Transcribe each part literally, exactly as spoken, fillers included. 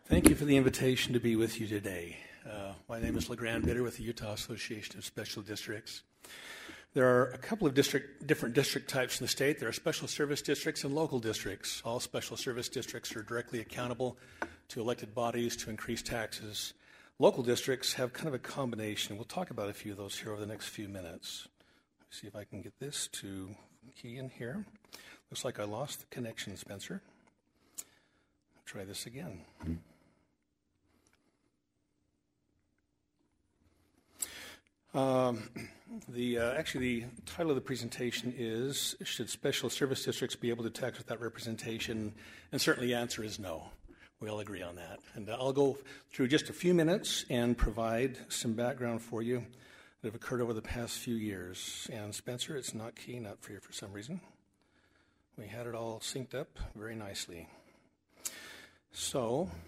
Thank you for the invitation to be with you today. Uh, my name is LeGrand Bitter with the Utah Association of Special Districts. There are a couple of district, different district types in the state. There are special service districts and local districts. All special service districts are directly accountable to elected bodies to increase taxes. Local districts have kind of a combination. We'll talk about a few of those here over the next few minutes. Let's see if I can get this to key in here. Looks like I lost the connection, Spencer. I'll try this again. Um, the uh, actually, the title of the presentation is, should special service districts be able to tax without representation? And certainly the answer is no. We all agree on that. And uh, I'll go through just a few minutes and provide some background for you that have occurred over the past few years. And Spencer, it's not keying up for you for some reason. We had it all synced up very nicely. So,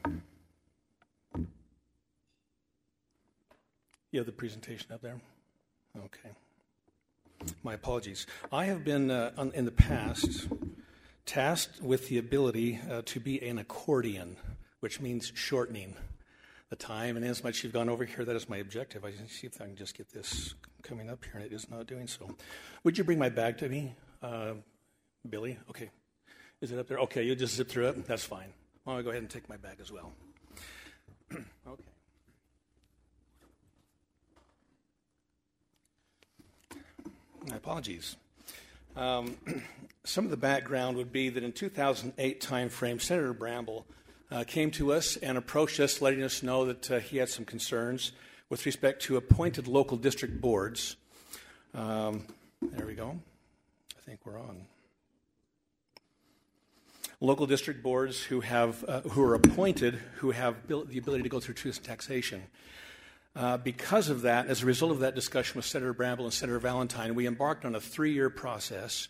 you have the presentation up there? Okay. My apologies. I have been, uh, on, in the past, tasked with the ability uh, to be an accordion, which means shortening the time. And as much you've gone over here, that is my objective. I see if I can just get this coming up here, and it is not doing so. Would you bring my bag to me, uh, Billy? Okay. Is it up there? Okay, you'll just zip through it? That's fine. I'll go ahead and take my bag as well. Okay. My apologies. Um, some of the background would be that in two thousand eight timeframe, Senator Bramble uh, came to us and approached us, letting us know that uh, he had some concerns with respect to appointed local district boards. Um, there we go. I think we're on. Local district boards who have uh, who are appointed, who have bil- the ability to go through truth and taxation. Uh, because of that, as a result of that discussion with Senator Bramble and Senator Valentine, we embarked on a three-year process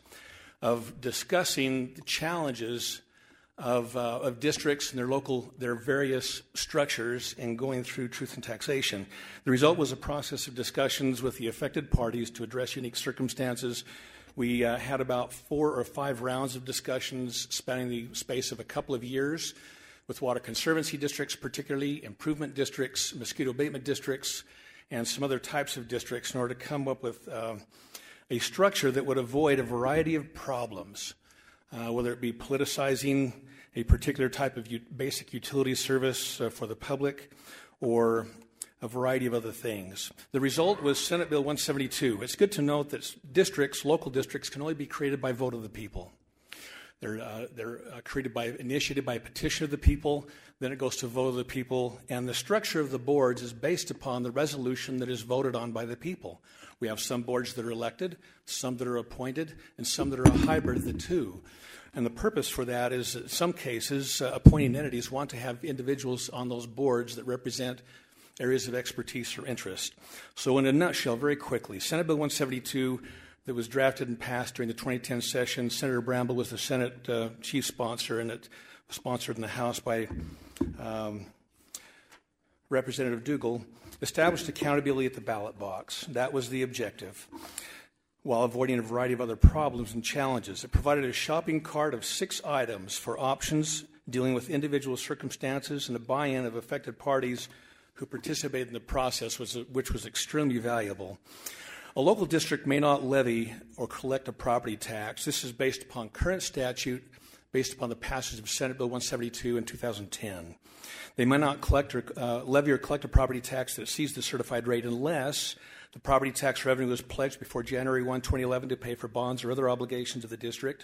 of discussing the challenges of, uh, of districts and their local, their various structures and going through truth and taxation. The result was a process of discussions with the affected parties to address unique circumstances. We uh, had about four or five rounds of discussions spanning the space of a couple of years, with water conservancy districts, particularly improvement districts, mosquito abatement districts, and some other types of districts in order to come up with uh, a structure that would avoid a variety of problems, uh, whether it be politicizing a particular type of u- basic utility service uh, for the public or a variety of other things. The result was Senate Bill one seventy-two. It's good to note that districts, local districts, can only be created by vote of the people. They're, uh, they're uh, created by, initiated by a petition of the people, then it goes to vote of the people, and the structure of the boards is based upon the resolution that is voted on by the people. We have some boards that are elected, some that are appointed, and some that are a hybrid of the two. And the purpose for that is that in some cases, uh, appointing entities want to have individuals on those boards that represent areas of expertise or interest. So in a nutshell, very quickly, Senate Bill one seventy-two that was drafted and passed during the twenty ten session. Senator Bramble was the Senate uh, chief sponsor, and it was sponsored in the House by um, Representative Dougal, established accountability at the ballot box. That was the objective, while avoiding a variety of other problems and challenges. It provided a shopping cart of six items for options dealing with individual circumstances and a buy-in of affected parties who participated in the process, which was extremely valuable. A local district may not levy or collect a property tax. This is based upon current statute, based upon the passage of Senate Bill one seventy-two in two thousand ten. They may not collect or uh, levy or collect a property tax that exceeds the certified rate unless the property tax revenue was pledged before January first, twenty eleven to pay for bonds or other obligations of the district,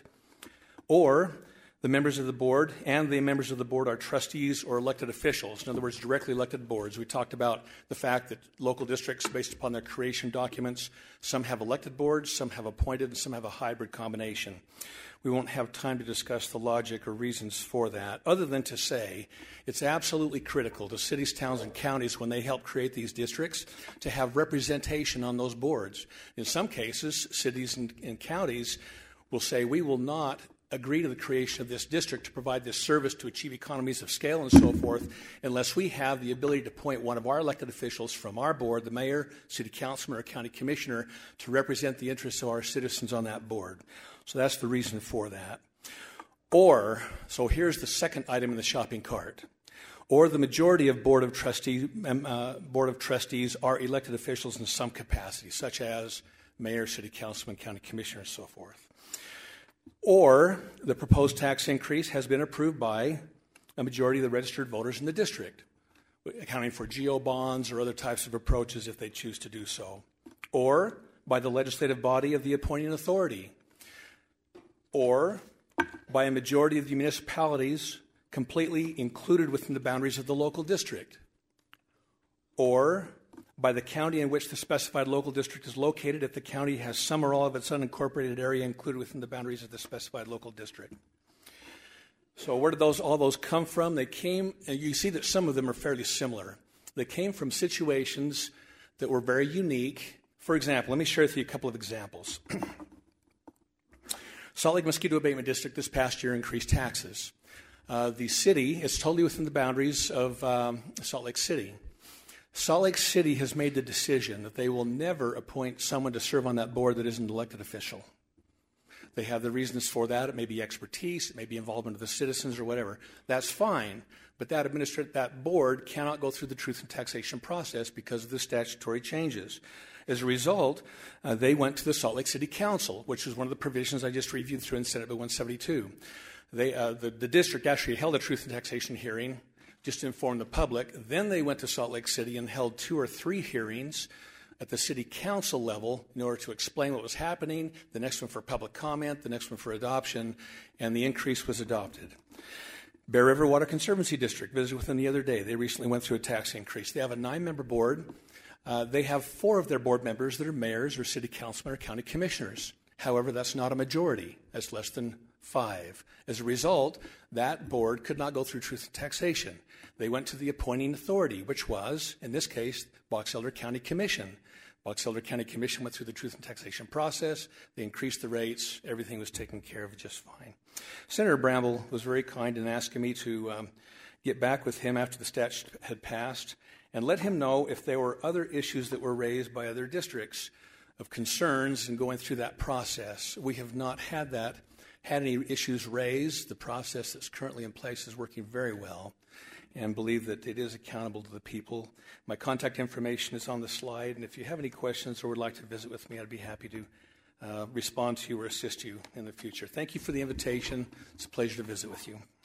or the members of the board and the members of the board are trustees or elected officials, in other words, directly elected boards. We talked about the fact that local districts, based upon their creation documents, some have elected boards, some have appointed, and some have a hybrid combination. We won't have time to discuss the logic or reasons for that, other than to say it's absolutely critical to cities, towns, and counties, when they help create these districts, to have representation on those boards. In some cases, cities and, and counties will say, we will not agree to the creation of this district to provide this service to achieve economies of scale and so forth unless we have the ability to appoint one of our elected officials from our board, the mayor, city councilman, or county commissioner, to represent the interests of our citizens on that board. So that's the reason for that. Or, so here's the second item in the shopping cart. or the majority of Board of Trustee, uh, Board of Trustees are elected officials in some capacity, such as mayor, city councilman, county commissioner, and so forth. Or the proposed tax increase has been approved by a majority of the registered voters in the district, accounting for geo bonds or other types of approaches if they choose to do so. Or by the legislative body of the appointing authority. Or by a majority of the municipalities completely included within the boundaries of the local district. Or by the county in which the specified local district is located if the county has some or all of its unincorporated area included within the boundaries of the specified local district. So where did those all those come from? They came, and you see that some of them are fairly similar. They came from situations that were very unique. For example, let me share with you a couple of examples. Salt Lake Mosquito Abatement District this past year increased taxes. Uh, the city is totally within the boundaries of um, Salt Lake City. Salt Lake City has made the decision that they will never appoint someone to serve on that board that isn't an elected official. They have the reasons for that. It may be expertise, it may be involvement of the citizens or whatever. That's fine, but that administrat- that board cannot go through the truth and taxation process because of the statutory changes. As a result, uh, they went to the Salt Lake City Council, which was one of the provisions I just reviewed through in Senate Bill one seventy-two. They, uh, the, the district actually held a truth and taxation hearing just to inform the public. Then they went to Salt Lake City and held two or three hearings at the city council level in order to explain what was happening, the next one for public comment, the next one for adoption, and the increase was adopted. Bear River Water Conservancy District visited with them the other day. They recently went through a tax increase. They have a nine-member board. Uh, they have four of their board members that are mayors or city councilmen or county commissioners. However, that's not a majority. That's less than five. As a result, that board could not go through truth and taxation. They went to the appointing authority, which was, in this case, Box Elder County Commission. Box Elder County Commission went through the truth and taxation process. They increased the rates. Everything was taken care of just fine. Senator Bramble was very kind in asking me to um, get back with him after the statute had passed and let him know if there were other issues that were raised by other districts of concerns in going through that process. We have not had that, had any issues raised. The process that's currently in place is working very well and believe that it is accountable to the people. My contact information is on the slide, and if you have any questions or would like to visit with me, I'd be happy to uh, respond to you or assist you in the future. Thank you for the invitation. It's a pleasure to visit with you.